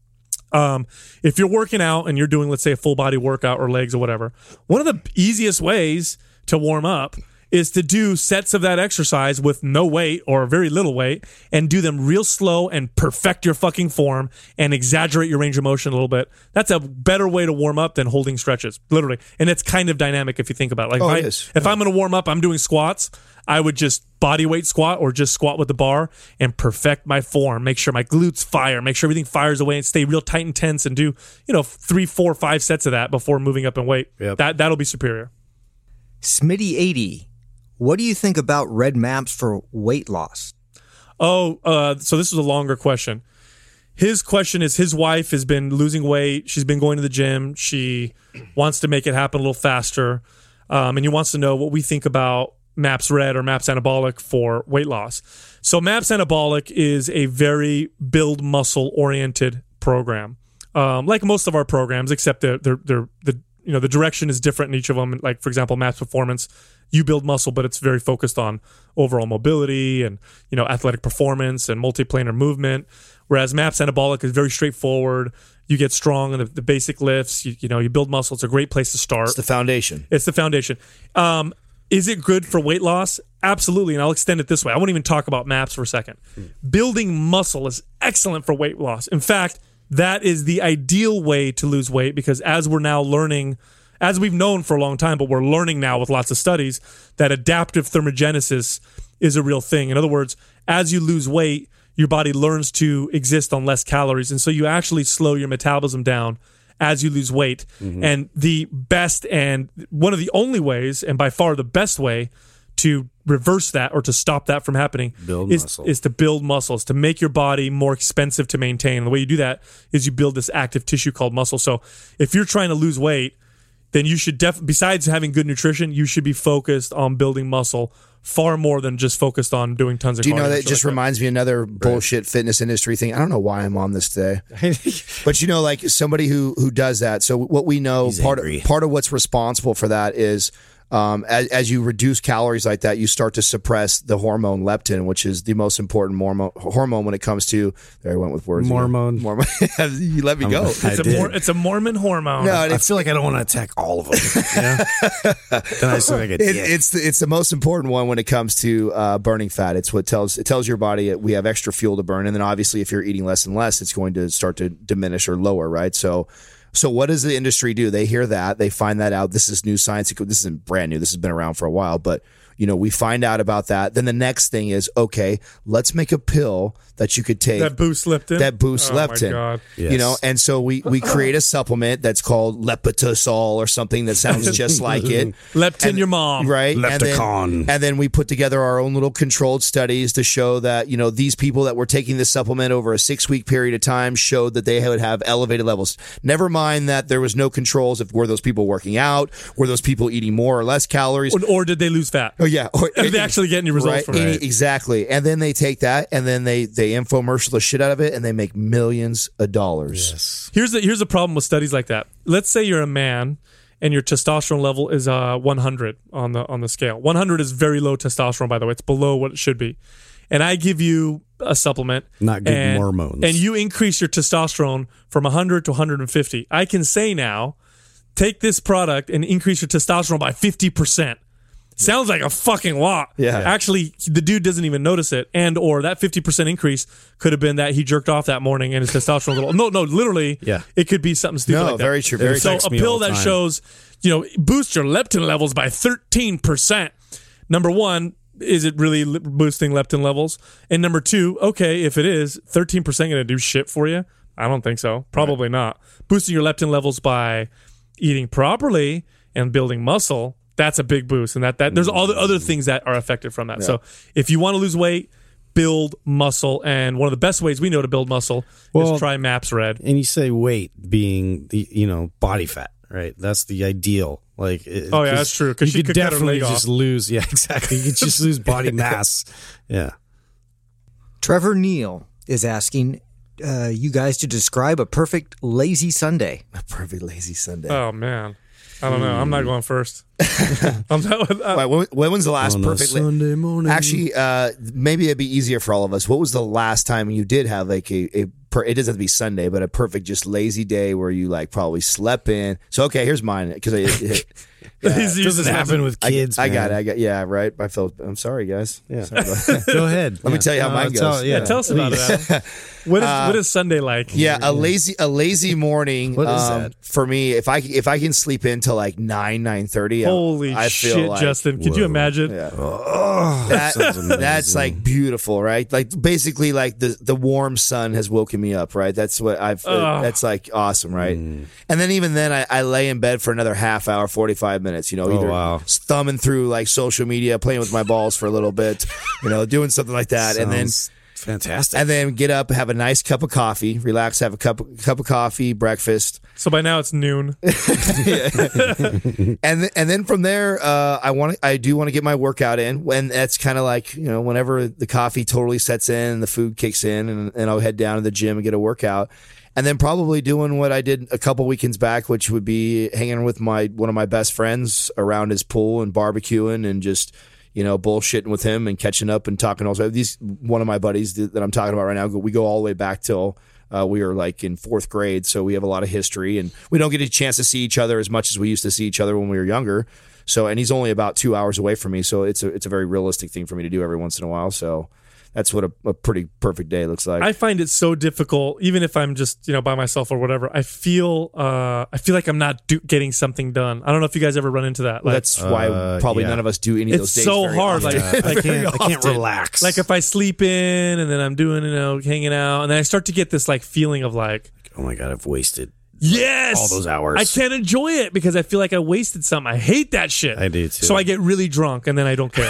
Um, if you're working out and you're doing, let's say, a full body workout or legs or whatever, one of the easiest ways to warm up is to do sets of that exercise with no weight or very little weight and do them real slow and perfect your fucking form and exaggerate your range of motion a little bit. That's a better way to warm up than holding stretches, literally. And it's kind of dynamic if you think about it. Like oh, if, I, it is. if yeah. I'm going to warm up, I'm doing squats, I would just body weight squat or just squat with the bar and perfect my form. Make sure my glutes fire, make sure everything fires away and stay real tight and tense and do, you know, three, four, five sets of that before moving up in weight. Yep. That, that'll be superior. Smitty eighty. What do you think about red maps for weight loss? Oh, uh, so this is a longer question. His question is his wife has been losing weight. She's been going to the gym. She wants to make it happen a little faster. Um, and he wants to know what we think about MAPS Red or MAPS Anabolic for weight loss. So MAPS Anabolic is a very build muscle oriented program. Um, like most of our programs, except they're, they're, they're, the you know the direction is different in each of them. Like, for example, MAPS Performance, you build muscle, but it's very focused on overall mobility and, you know, athletic performance and multiplanar movement. Whereas MAPS Anabolic is very straightforward. You get strong in the, the basic lifts. You, you know, you build muscle. It's a great place to start. It's the foundation. It's the foundation. Um, is it good for weight loss? Absolutely. And I'll extend it this way. I won't even talk about MAPS for a second. Hmm. Building muscle is excellent for weight loss. In fact, that is the ideal way to lose weight because as we're now learning, as we've known for a long time, but we're learning now with lots of studies that adaptive thermogenesis is a real thing. In other words, as you lose weight, your body learns to exist on less calories. And so you actually slow your metabolism down as you lose weight. Mm-hmm. And the best and one of the only ways, and by far the best way to reverse that or to stop that from happening build is, muscle. is to build muscles, to make your body more expensive to maintain. And the way you do that is you build this active tissue called muscle. So if you're trying to lose weight, then you should def- besides having good nutrition, you should be focused on building muscle far more than just focused on doing tons of cardio. Do you know that just like reminds that. me of another bullshit fitness industry thing. I don't know why I'm on this today. But you know, like somebody who who does that. So what we know, He's part angry. of, part of what's responsible for that is Um, as, as you reduce calories like that, you start to suppress the hormone leptin, which is the most important hormone hormone when it comes to. There I went with words. Mormon. Mormon. You let me go. I It's a, did. mor- it's a Mormon hormone. No, I it's, feel like I don't want to attack all of them. You know? Then I just look like a it, dick. it's the, it's the most important one when it comes to uh, burning fat. It's what tells it tells your body that we have extra fuel to burn, and then obviously if you're eating less and less, it's going to start to diminish or lower, right? So. So what does the industry do? They hear that, they find that out. This is new science. This isn't brand new. This has been around for a while, but you know, we find out about that. Then the next thing is, okay, let's make a pill that you could take that boosts leptin. That boosts oh leptin. My God. Yes. You know, and so we we create a supplement that's called Lepitosol or something that sounds just like it. Leptin, And- your mom. Right. And Lepticon. then, and then we put together our own little controlled studies to show that, you know, these people that were taking this supplement over a six week period of time showed that they would have elevated levels. Never mind that there was no controls. If were those people working out? Were those people eating more or less calories? Or, or did they lose fat? Oh yeah. Or, Did they actually get any results right, from it? any- exactly. And then they take that and then they they infomercial the shit out of it and they make millions of dollars. Yes. Here's the here's the problem with studies like that. Let's say you're a man and your testosterone level is uh, one hundred on the on the scale. one hundred is very low testosterone, by the way. It's below what it should be. And I give you a supplement. Not good and, hormones. And you increase your testosterone from one hundred to one hundred fifty. I can say now, take this product and increase your testosterone by fifty percent. Sounds like a fucking lot. Yeah. Actually, the dude doesn't even notice it. And or that fifty percent increase could have been that he jerked off that morning and his testosterone was a little... No, no, literally, Yeah. it could be something stupid No, like that. very true, very It So affects a me pill all the that time. shows, you know, boost your leptin levels by thirteen percent. Number one, is it really li- boosting leptin levels? And number two, okay, if it is, thirteen percent going to do shit for you? I don't think so. Probably not. Boosting your leptin levels by eating properly and building muscle, that's a big boost. And that, that there's all the other things that are affected from that. Yeah. So if you want to lose weight, build muscle. And one of the best ways we know to build muscle Well- is try MAPS Red. And you say weight being the you know body fat, right? That's the ideal. Like, it, Oh, yeah, that's true, 'cause you she could could cut her definitely leg just off. lose. Yeah, exactly. You could just lose body mass. Yeah. Trevor Neal is asking uh, you guys to describe a perfect lazy Sunday. A perfect lazy Sunday. Oh, man. I don't know. I'm not going first. I'm not, uh, Wait, when, when was the last On a perfect? la- Sunday morning. Actually, uh, maybe it'd be easier for all of us. What was the last time you did have like a, a per, it doesn't have to be Sunday, but a perfect just lazy day where you like probably slept in? So okay, here's mine because it, it, yeah. He's It doesn't using- happen with I, kids. I got it. man. I got yeah. Right. I felt. I'm sorry, guys. Yeah. Sorry about that. Go ahead. Let me tell you how mine tell- goes. yeah, Yeah, tell us about it, Adam. What is, what is Sunday like? Yeah, a lazy a lazy morning. What is um, that? for me? If I if I can sleep in till like nine nine thirty, Holy I feel shit, like, Justin. Could you Whoa. imagine? Yeah. Oh, That- sounds amazing. that's like beautiful, right? Like basically, like the the warm sun has woken me up, right? That's what I've. Ugh. That's like awesome, right? Mm. And then even then, I, I lay in bed for another half hour, forty five minutes. You know, Oh, either wow. thumbing through like social media, playing with my balls for a little bit, you know, doing something like that, and then. Sounds fantastic. And then get up, have a nice cup of coffee, relax, have a cup cup of coffee, breakfast, So by now it's noon. and th- and then from there, uh, I want I do want to get my workout in. When that's kind of like you know whenever the coffee totally sets in, the food kicks in, and, and I'll head down to the gym and get a workout, and then probably doing what I did a couple weekends back, which would be hanging with my one of my best friends around his pool and barbecuing and just. You know, bullshitting with him and catching up and talking. Also, these one of my buddies that I'm talking about right now. We go all the way back till uh, we were like in fourth grade, so we have a lot of history, and we don't get a chance to see each other as much as we used to see each other when we were younger. So, and he's only about two hours away from me, so it's a it's a very realistic thing for me to do every once in a while. So, that's what a, a pretty perfect day looks like. I find it so difficult, even if I'm just you know by myself or whatever. I feel uh, I feel like I'm not do- getting something done. I don't know if you guys ever run into that. Well, Like, that's why Uh, probably yeah. none of us do any of those it's days. so very hard. often. Like, like I can't, I can't often. relax. Like if I sleep in and then I'm doing you know hanging out, and then I start to get this like feeling of like. oh my god, I've wasted. Yes, all those hours. I can't enjoy it because I feel like I wasted some. I hate that shit. I do, too. So I get really drunk and then I don't care.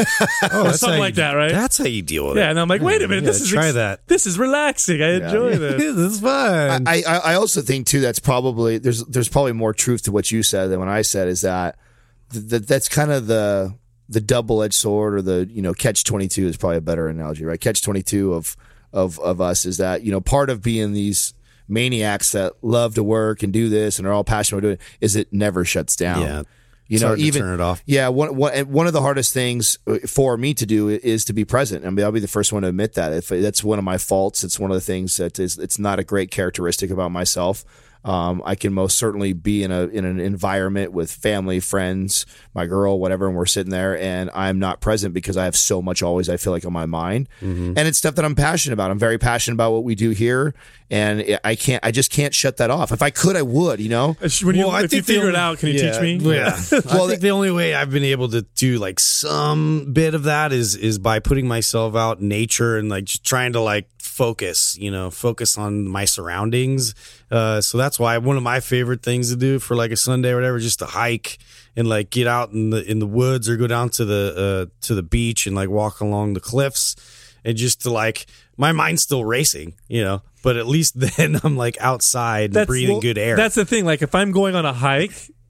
Oh, that's something how like you- that, right? That's how you deal with it. Yeah, and I'm like, wait a minute, Yeah, this is try ex- that. This is relaxing. I enjoy this. this is fun. I, I I also think too that's probably there's there's probably more truth to what you said than what I said. Is that th- th- that's kind of the the double edged sword or the you know catch twenty two is probably a better analogy, right? Catch twenty two of of of us is that you know part of being these maniacs that love to work and do this and are all passionate about doing it is it never shuts down. Yeah. You It's know, hard to even turn it off. Yeah, one, one and one of the hardest things for me to do is to be present. I mean, I'll be the first one to admit that. If that's one of my faults, it's one of the things that is. It's not a great characteristic about myself. Um, I can most certainly be in a in an environment with family, friends, my girl, whatever, and we're sitting there, and I'm not present because I have so much always I feel like on my mind, Mm-hmm. and it's stuff that I'm passionate about. I'm very passionate about what we do here, and I can't. I just can't shut that off. If I could, I would. You know. When you, Well, I if you think the figure it only- out, can you yeah, teach me? Yeah. well, I think the only way I've been able to do like some bit of that is is by putting myself out in nature and like just trying to like focus, you know, focus on my surroundings. Uh, so that's why one of my favorite things to do for like a Sunday or whatever, just to hike and like get out in the in the woods or go down to the uh, to the beach and like walk along the cliffs and just to like my mind's still racing, you know, but at least then I'm like outside and breathing well, good air. That's the thing. Like if I'm going on a hike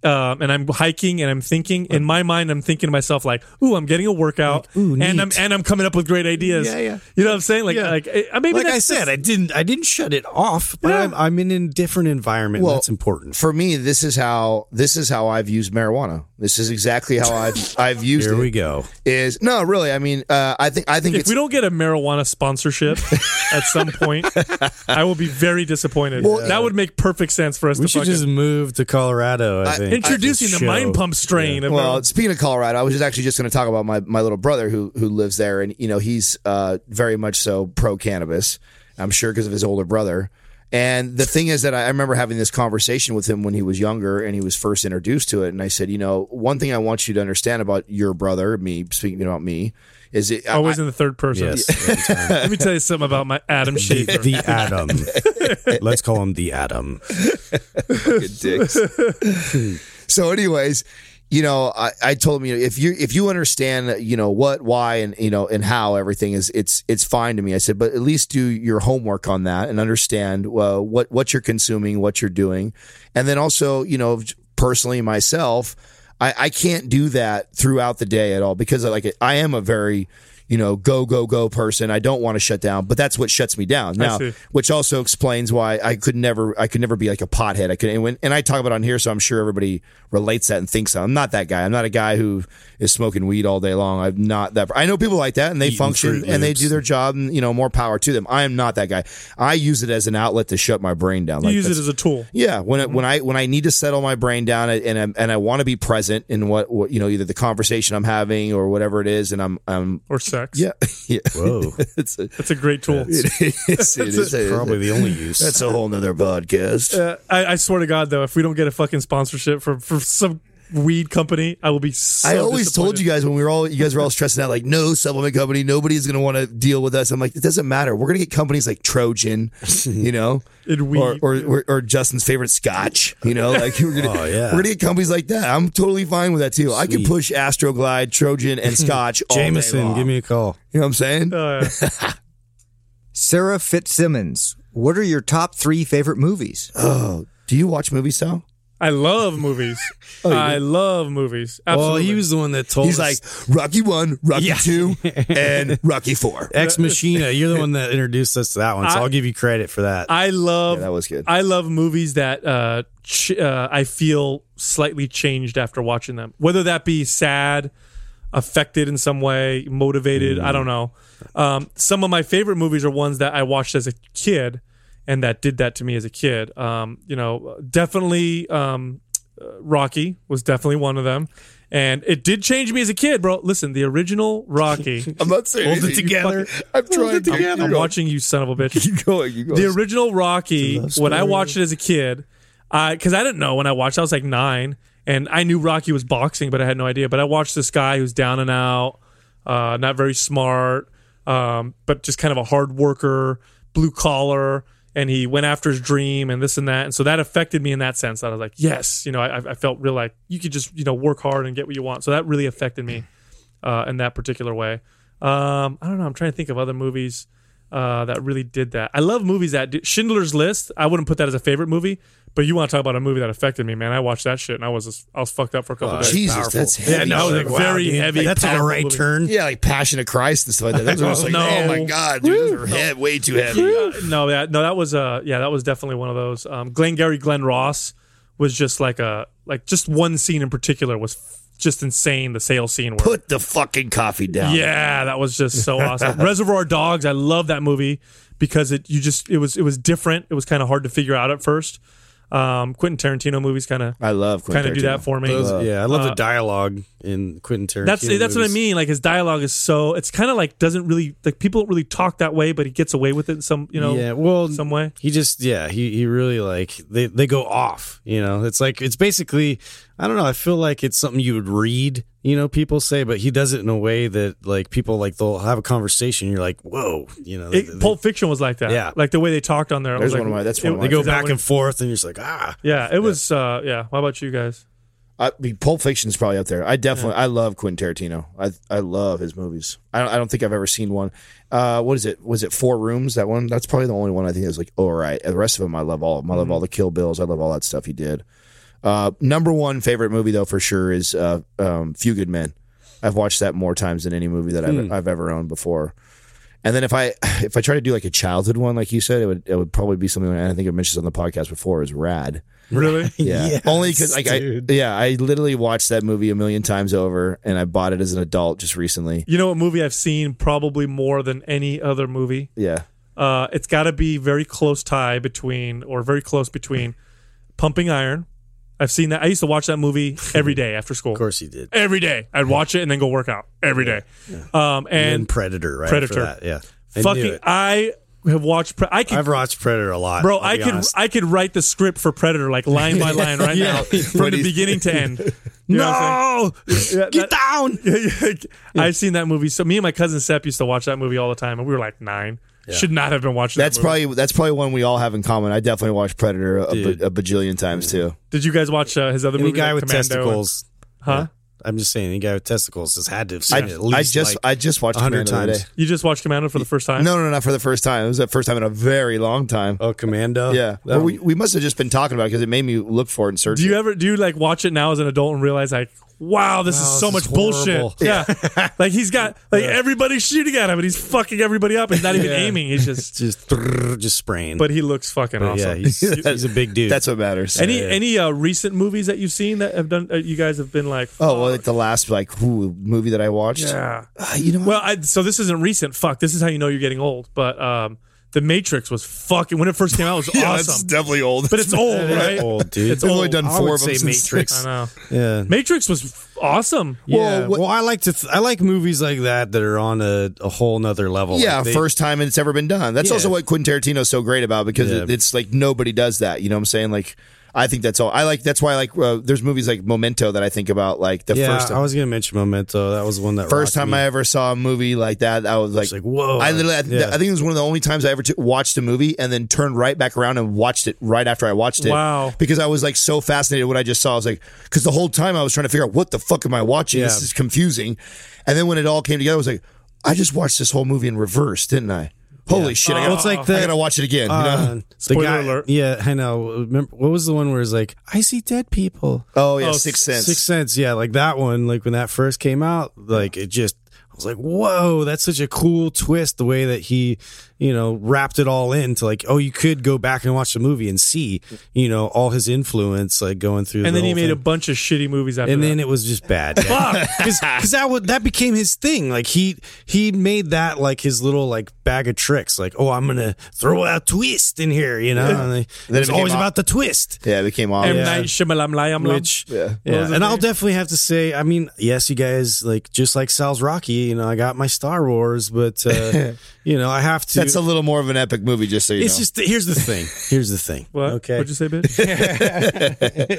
um, and I'm hiking and I'm thinking in my mind, I'm thinking to myself like, "Ooh, I'm getting a workout, Like, ooh, and neat. I'm and I'm coming up with great ideas." Yeah, yeah. You know what I'm saying? Like, Yeah. like I maybe like I that's said, just- I didn't I didn't shut it off, but Yeah. I'm, I'm in a different environment. Well, and that's important. For me, this is how this is how I've used marijuana. This is exactly how I've I've used Here it. we go. Is no, really. I mean, uh, I think I think if it's we don't get a marijuana sponsorship at some point, I will be very disappointed. Well, that would make perfect sense for us We to should fucking just move to Colorado. I, think introducing This the show. Mind Pump strain. Of Well, speaking of Colorado, I was just actually just going to talk about my, my little brother who who lives there, and you know he's uh, very much so pro cannabis. I'm sure because of his older brother. And the thing is that I I remember having this conversation with him when he was younger and he was first introduced to it. And I said, you know, one thing I want you to understand about your brother, me speaking about me, is it always I, in the third person. Yes, every time. Let me tell you something about my Adam Schaefer. the Atom. Let's call him the Atom. fucking dicks. So, anyways, you know, I, I told him, you know, if you if you understand, you know, what, why, and you know, and how everything is, it's it's fine to me. I said, but at least do your homework on that and understand uh, what what you're consuming, what you're doing, and then also, you know, personally myself, I, I can't do that throughout the day at all because like I am a very you know, go, go, go person. I don't want to shut down, but that's what shuts me down now, see. which also explains why I could never, I could never be like a pothead. I could, and, when, and I talk about it on here, so I'm sure everybody relates that and thinks so. I'm not that guy. I'm not a guy who is smoking weed all day long. I'm not that. I know people like that and they Eating function Fruit and they Loops. do their job and, you know, more power to them. I am not that guy. I use it as an outlet to shut my brain down. You Like use it that's- as a tool. yeah, when it, when I when I need to settle my brain down and I, and I want to be present in what, what you know either the conversation I'm having or whatever it is, and I'm I'm Or sex. yeah yeah. Whoa. it's a, That's a great tool. it is, it is a- Probably the only use. that's a whole nother podcast. Uh, I, I swear to God, though, if we don't get a fucking sponsorship for, for some weed company, I will be so I always told you guys when we were all, you guys were all stressing out, like, no supplement company, nobody's going to want to deal with us. I'm like, it doesn't matter. We're going to get companies like Trojan, you know, In weed. or, or, or, or Justin's favorite scotch, you know, like we're going to, Oh, yeah. we're going to get companies like that. I'm totally fine with that too. I can Sweet. push Astroglide, Trojan, and scotch all day Jameson, long. give me a call. You know what I'm saying? Uh, Sarah Fitzsimmons, what are your top three favorite movies? Oh, do you watch movies, Sal? I love movies. I love movies. Well, Absolutely. he was the one that told He's like us. Rocky one, Rocky Yeah. two, and Rocky four. Ex Machina. You're the one that introduced us to that one, so I- I'll give you credit for that. I love. Yeah, that was good. I love movies that uh, ch- uh, I feel slightly changed after watching them. Whether that be sad, affected in some way, motivated. I don't know. Um, some of my favorite movies are ones that I watched as a kid, and that did that to me as a kid. Um, you know, definitely um, uh, Rocky was definitely one of them. And it did change me as a kid, bro. Listen, the original Rocky. I'm not saying Hold it anything. together. I'm trying to I'm, I'm watching you, son of a bitch. Keep going. You go. The original Rocky, love when I story. watched it as a kid, because I didn't know when I watched, I was like nine, and I knew Rocky was boxing, but I had no idea. But I watched this guy who's down and out, uh, not very smart, um, but just kind of a hard worker, blue collar, and he went after his dream and this and that. And so that affected me in that sense. That I was like, yes, you know, I, I felt real like you could just, you know, work hard and get what you want. So that really affected me uh, in that particular way. Um, I don't know. I'm trying to think of other movies uh, that really did that. I love movies that do, Schindler's List. I wouldn't put that as a favorite movie, but you want to talk about a movie that affected me, man. I watched that shit and I was I was fucked up for a couple Oh, days. Jesus, powerful. that's Yeah, heavy. no, shit. like very dude, heavy. That took a powerful right movie. turn. Yeah, like Passion of Christ and stuff like that. Those are just like, No. oh my god, dude, those are he- way too heavy. Uh, no, that no, that was uh yeah, that was definitely one of those. Um, Glengarry Glen Ross was just like a like just one scene in particular was f- just insane. The sales scene where Put the fucking coffee down. yeah, that was just so awesome. Reservoir Dogs, I love that movie because it you just it was it was different. It was kind of hard to figure out at first. Um, Quentin Tarantino movies kind of I love kind of do that for me. Those- yeah, I love Uh, the dialogue in Quentin Tarantino. That's that's what I movies. mean. Like his dialogue is so it's kind of like doesn't really like people don't really talk that way, but he gets away with it in some you know yeah, well, some way. He just, yeah, he, he really like they, they go off. You know, it's like it's basically, I don't know. I feel like it's something you would read. You know, people say, but he does it in a way that like people like they'll have a conversation. You're like, whoa, you know. It, they, Pulp Fiction was like that. Yeah. like the way they talked on there. I There's was one like, of my- that's it- one of my- they go is that back when- and forth, and you're just like, ah. Yeah, it was. Uh, yeah. How about you guys? I mean, Pulp Fiction's probably up there. I definitely, I love Quentin Tarantino. I I love his movies. I don't, I don't think I've ever seen one. Uh, what is it? Was it Four Rooms? That one? That's probably the only one I think is like, oh, all right. The rest of them, I love all of them. I love all the Kill Bills. I love all that stuff he did. Uh, number one favorite movie though for sure is uh, um, Few Good Men. I've watched that more times than any movie that I've, Hmm. I've ever owned before. And then if I if I try to do like a childhood one, like you said, it would it would probably be something I think I mentioned on the podcast before is Rad. Really? Yeah, Yes, only because like I dude. yeah I literally watched that movie a million times over, and I bought it as an adult just recently. You know what movie I've seen probably more than any other movie? Yeah, Uh, it's got to be very close tie between, or very close between, Pumping Iron. I've seen that. I used to watch that movie every day after school. Of course he did. Every day. I'd watch it and then go work out every day. Um, And, and Predator, right? Predator. After that. Yeah. I knew fucking, it. I have watched. Pre- I could, I've watched Predator a lot. bro. I'll I be could, honest. I could write the script for Predator like line by line right now, from the beginning to end. You know what I'm saying? No, Yeah, get that- down. I've seen that movie. So me and my cousin Sepp used to watch that movie all the time, and we were like nine. Should not have been watching. that's that movie. probably that's probably one we all have in common. I definitely watched Predator a, Dude. a bajillion times too. Did you guys watch uh, his other Any movie? guy like with Commando? testicles, Huh? Yeah. I'm just saying, any guy with testicles has had to have seen I, it at least I just like I just watched a hundred Commando the other times. day. You just watched Commando for the first time? No, no, not for the first time. It was the first time in a very long time. Oh, Commando. Yeah, That well, we, one- we must have just been talking about it because it made me look for it and search. Do you it. ever do you like watch it now as an adult and realize like, wow, this Wow, is so this much is bullshit? horrible. Yeah, like he's got like everybody's shooting at him and he's fucking everybody up. He's not even Yeah. aiming. He's just. just brrr, just spraying. But he looks fucking But awesome. yeah, he's, he's a big dude. That's what matters. any yeah. any uh, recent movies that you've seen that have done uh, you guys have been like, oh well, fuck. like the last like ooh, movie that I watched. yeah. Uh, you know what? Well, I, so this isn't recent. Fuck, this is how you know you're getting old. But um, The Matrix was fucking when it first came out. It was yeah, it's awesome. definitely old. But it's old, right? old, dude. It's They've only old. done I four would of them say since- Matrix. I know. Yeah. Matrix was f- awesome. Yeah. Well, Well, what- I like to. Th- I like movies like that that are on a, a whole nother level. Yeah, Like they- first time it's ever been done. That's Yeah. also what Quentin Tarantino's so great about because Yeah. it, it's like nobody does that. You know what I'm saying? Like, I think that's all. I like. That's why I like. Uh, there's movies like Memento that I think about. Like the Yeah, first time. I was gonna mention Memento. That was one that First rocked time me. I ever saw a movie like that, I was like, was like, whoa. I literally, I, Yeah. I think it was one of the only times I ever t- watched a movie and then turned right back around and watched it right after I watched it. Wow. Because I was like so fascinated with what I just saw. I was like, because the whole time I was trying to figure out what the fuck am I watching? This Yeah. is confusing. And then when it all came together, I was like, I just watched this whole movie in reverse, didn't I? Holy shit! I Well, gotta, it's like the- I gotta watch it again. you know? Uh, the Spoiler guy, alert. Yeah, I know. Remember, what was the one where it's like, I see dead people? Oh yeah, Oh, Sixth Sense. Sixth Sense, yeah, like that one. Like when that first came out, like it just, I was like, whoa, that's such a cool twist. The way that he, you know, wrapped it all into like, oh, you could go back and watch the movie and see, you know, all his influence like going through. And the then he whole made a thing. bunch of shitty movies after And that. then it was just bad, because that would that became his thing. Like he he made that like his little like bag of tricks. Like, oh, I'm gonna throw a twist in here, you know. And Then it's it became always op- about the twist. Yeah, it became all. M. yeah. Night Shyamalan Lam Lam. Which Yeah. yeah, was his and I'll name? definitely have to say, I mean, yes, you guys like just like Sal's Rocky, you know, I got my Star Wars, but uh, you know, I have to. That's a little more of an epic movie, just so you it's know. just here's the thing. Here's the thing. What? Okay. What'd you say, bitch?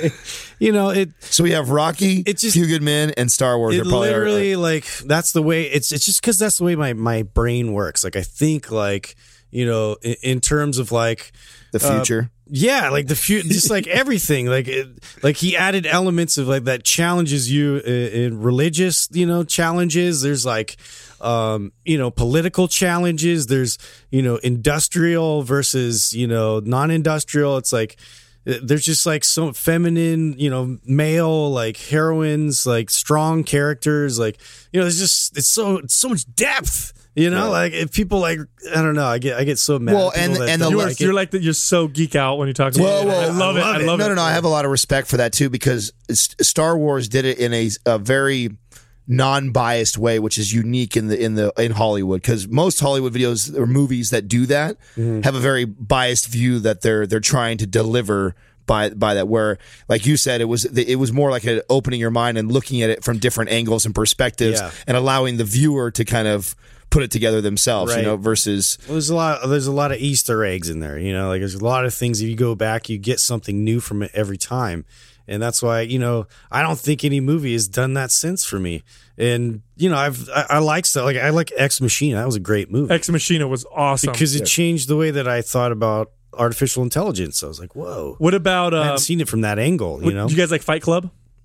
You know, it So we have Rocky, It just- Few Good Men, and Star Wars. it are probably our- literally like that's the way it's it's just because that's the way my my brain works. Like I think like you know in, in terms of like the future. yeah, like the few, just like everything, like it, like he added elements of like that challenges you in, in religious, you know, challenges. There's like, um, you know, political challenges. There's you know, industrial versus you know, non-industrial. It's like there's just like some feminine, you know, male like heroines, like strong characters. Like you know, it's just it's so it's so much depth. You know, like if people like, I don't know, I get I get so mad. Well, at people and- that and don't the- You're, like you're it. like that. You're so geek out when you talk about Whoa, it. whoa, I love it. I love no, it. no, no. I have a lot of respect for that too because S- Star Wars did it in a, a very non-biased way, which is unique in the in the in Hollywood. Because most Hollywood videos or movies that do that have a very biased view that they're they're trying to deliver. By by that, where like you said, it was it was more like a opening your mind and looking at it from different angles and perspectives, Yeah. and allowing the viewer to kind of put it together themselves. You Right. know, versus Well, there's a lot. There's a lot of Easter eggs in there. You know, like there's a lot of things. If you go back, you get something new from it every time, and that's why you know I don't think any movie has done that since for me. And you know, I've I, I like stuff like I like Ex Machina. That was a great movie Ex Machina was awesome. because it changed the way that I thought about artificial intelligence. I was like, whoa. what about I uh, hadn't seen it from that angle. You what- know, do you guys like Fight Club?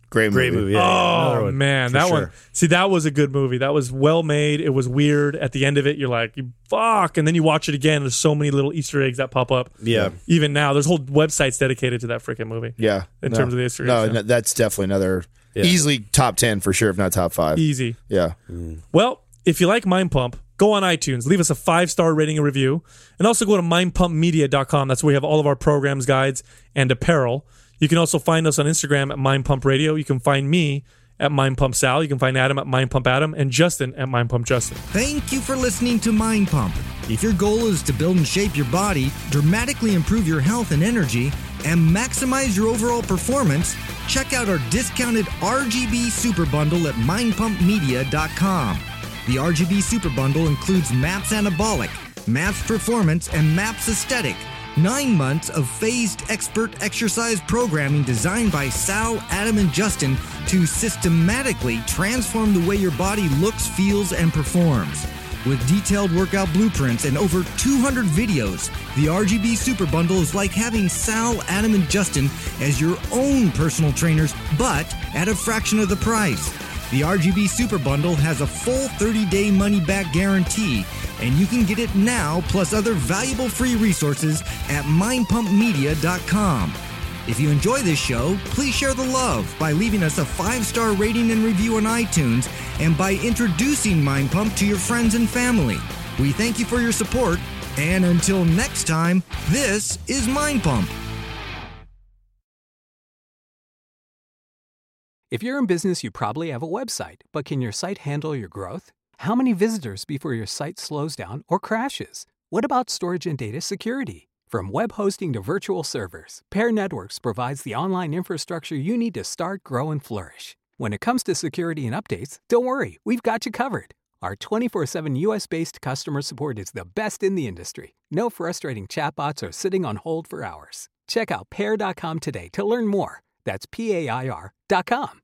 Great movie. Great movie. Yeah, yeah, another Oh one, man, for that sure. one. See, that was a good movie. That was well made. It was weird. At the end of it, you're like, "Fuck!" And then you watch it again. There's so many little Easter eggs that pop up. Yeah. Even now, there's whole websites dedicated to that freaking movie. Yeah. In No. terms of the Easter eggs. No, yeah. no, that's definitely another easily top ten for sure, if not top five. Easy. Yeah. Well, if you like Mind Pump, go on iTunes, leave us a five-star rating and review, and also go to mind pump media dot com. That's where we have all of our programs, guides, and apparel. You can also find us on Instagram at Mind Pump Radio. You can find me at Mind Pump Sal. You can find Adam at Mind Pump Adam and Justin at Mind Pump Justin. Thank you for listening to Mind Pump. If your goal is to build and shape your body, dramatically improve your health and energy, and maximize your overall performance, check out our discounted R G B Super Bundle at mind pump media dot com. The R G B Super Bundle includes MAPS Anabolic, MAPS Performance, and MAPS Aesthetic. Nine months of phased expert exercise programming designed by Sal, Adam, and Justin to systematically transform the way your body looks, feels, and performs. With detailed workout blueprints and over two hundred videos, the R G B Super Bundle is like having Sal, Adam, and Justin as your own personal trainers, but at a fraction of the price. The R G B Super Bundle has a full thirty-day money-back guarantee, and you can get it now plus other valuable free resources at mind pump media dot com. If you enjoy this show, please share the love by leaving us a five-star rating and review on iTunes and by introducing Mind Pump to your friends and family. We thank you for your support, and until next time, this is Mind Pump. If you're in business, you probably have a website, but can your site handle your growth? How many visitors before your site slows down or crashes? What about storage and data security? From web hosting to virtual servers, Pair Networks provides the online infrastructure you need to start, grow, and flourish. When it comes to security and updates, don't worry, we've got you covered. Our twenty-four seven U S-based customer support is the best in the industry. No frustrating chatbots or sitting on hold for hours. Check out pair dot com today to learn more. That's P A I R dot com.